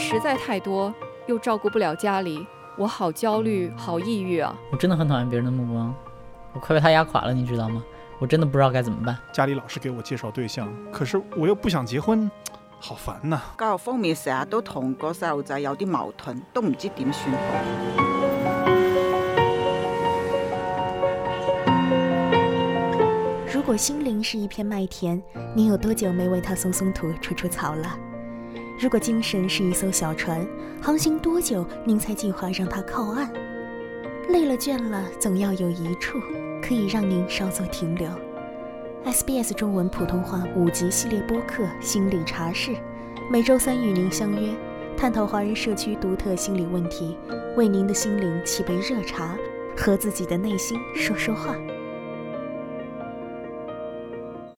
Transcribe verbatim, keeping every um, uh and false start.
实在太多，又照顾不了家里，我好焦虑，好抑郁啊！ 我真的很讨厌别人的目光，我快被他压垮了，你知道吗？我真的不知道该怎么辦。 家里老是给我介绍对象，可是我又不想結婚，好煩呐！ 教育方面成日都同個細路仔有啲矛盾，都唔知點算好。 如果心灵是一片麦田，您有多久没为它松松土、除除草了？如果精神是一艘小船，航行多久您才计划让它靠岸？累了倦了，总要有一处可以让您稍作停留。 S B S 中文普通话五集系列播客《心理茶室》，每周三与您相约，探讨华人社区独特心理问题，为您的心灵沏杯热茶，和自己的内心说说话。